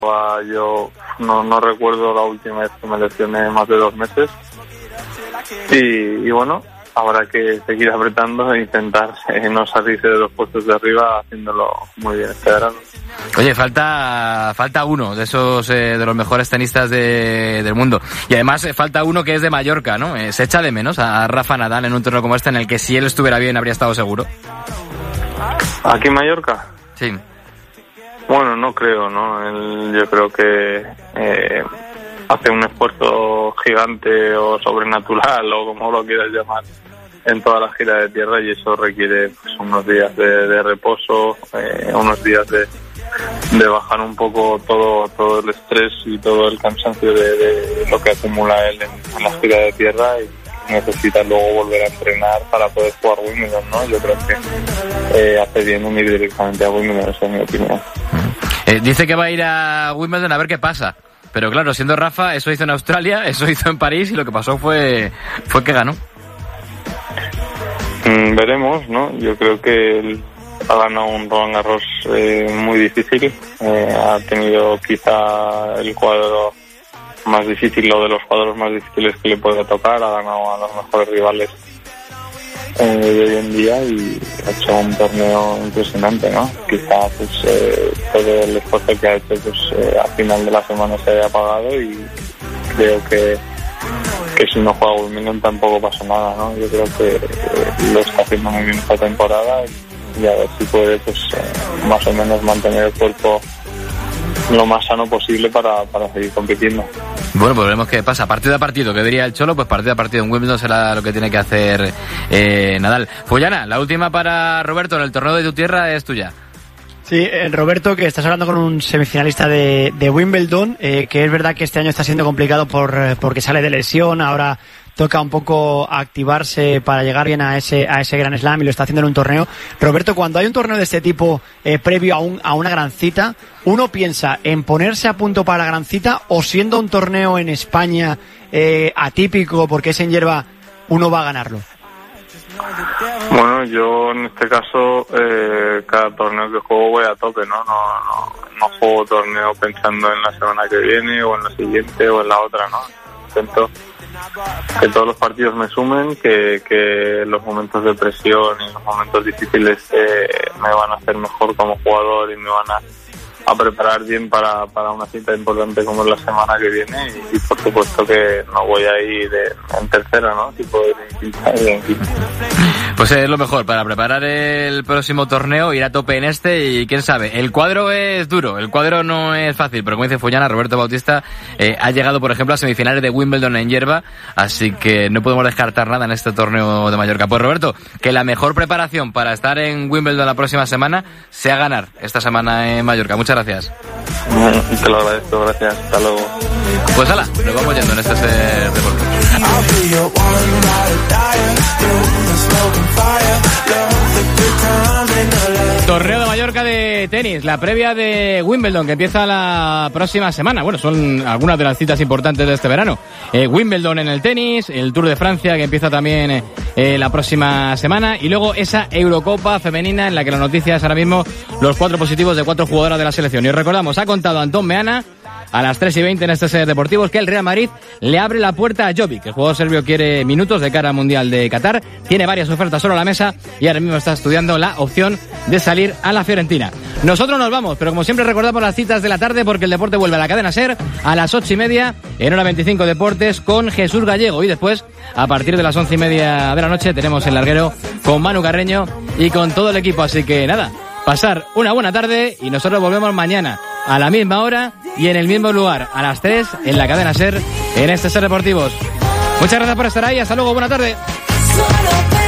Yo no recuerdo la última vez que me lesioné más de 2 meses y bueno, habrá que seguir apretando e intentar no salirse de los puestos de arriba haciéndolo muy bien este verano. Oye, falta uno de esos de los mejores tenistas del mundo, y además falta uno que es de Mallorca, ¿no? Se echa de menos a Rafa Nadal en un torneo como este, en el que si él estuviera bien habría estado seguro. ¿Aquí en Mallorca? Sí. Bueno, no creo, ¿no? Yo creo que hace un esfuerzo gigante o sobrenatural o como lo quieras llamar en toda la gira de tierra, y eso requiere pues, unos días de reposo, unos días de bajar un poco todo el estrés y todo el cansancio de lo que acumula él en la gira de tierra, y necesita luego volver a entrenar para poder jugar Wimbledon, ¿no? Yo creo que hace bien unir directamente a Wimbledon, esa es mi opinión. Dice que va a ir a Wimbledon a ver qué pasa, pero claro, siendo Rafa, eso hizo en Australia, eso hizo en París, y lo que pasó fue que ganó. Veremos, ¿no? Yo creo que él ha ganado un Roland Garros muy difícil, ha tenido quizá el cuadro más difícil, o de los cuadros más difíciles que le puede tocar, ha ganado a los mejores rivales de hoy en día y ha hecho un torneo impresionante, ¿no? Quizá pues, todo el esfuerzo que ha hecho pues, al final de la semana se haya pagado, y creo que si no juega Wimbledon tampoco pasa nada, ¿no? Yo creo que lo está haciendo muy bien esta temporada, y a ver si puede pues más o menos mantener el cuerpo lo más sano posible para seguir compitiendo. Bueno, pues veremos qué pasa. Partido a partido, que diría el Cholo, pues partido a partido. En Wimbledon será lo que tiene que hacer Nadal. Fullana, la última para Roberto en el torneo de tu tierra es tuya. Sí, Roberto, que estás hablando con un semifinalista de Wimbledon, que es verdad que este año está siendo complicado porque sale de lesión, ahora toca un poco activarse para llegar bien a ese Grand Slam, y lo está haciendo en un torneo. Roberto, cuando hay un torneo de este tipo previo a una gran cita, ¿uno piensa en ponerse a punto para la gran cita, o siendo un torneo en España atípico porque es en hierba, uno va a ganarlo? Bueno, yo en este caso cada torneo que juego voy a tope, ¿no? No juego torneo pensando en la semana que viene o en la siguiente o en la otra, ¿no? Intento que todos los partidos me sumen, que los momentos de presión y los momentos difíciles me van a hacer mejor como jugador y me van a preparar bien para una cita importante como es la semana que viene, y por supuesto que no voy a ir en tercera, ¿no? Si puedo ir en quinta. Pues es lo mejor para preparar el próximo torneo, ir a tope en este, y quién sabe, el cuadro es duro, el cuadro no es fácil, pero como dice Fullana, Roberto Bautista ha llegado, por ejemplo, a semifinales de Wimbledon en hierba, así que no podemos descartar nada en este torneo de Mallorca. Pues Roberto, que la mejor preparación para estar en Wimbledon la próxima semana sea ganar esta semana en Mallorca. Muchas gracias. Te lo agradezco, gracias, hasta luego. Pues hala, nos vamos yendo en este deporte. Torneo de Mallorca de tenis, la previa de Wimbledon, que empieza la próxima semana. Bueno, son algunas de las citas importantes de este verano. Wimbledon en el tenis, el Tour de Francia, que empieza también la próxima semana, y luego esa Eurocopa femenina, en la que la noticia es ahora mismo los 4 positivos de 4 jugadoras de la selección. Y os recordamos, ha contado Antón Meana a las 3:20 en este Ser Deportivos que el Real Madrid le abre la puerta a Jovic. El jugador serbio quiere minutos de cara al Mundial de Qatar, tiene varias ofertas sobre la mesa y ahora mismo está estudiando la opción de salir a la Fiorentina. Nosotros nos vamos, pero como siempre recordamos las citas de la tarde, porque el deporte vuelve a la cadena Ser a las 8:30 en Hora 25 Deportes con Jesús Gallego, y después a partir de las 11:30 de la noche tenemos el larguero con Manu Carreño y con todo el equipo. Así que nada, pasar una buena tarde, y nosotros volvemos mañana a la misma hora y en el mismo lugar, a las 3 en la cadena Ser, en este Ser Deportivos. Muchas gracias por estar ahí, hasta luego, buena tarde.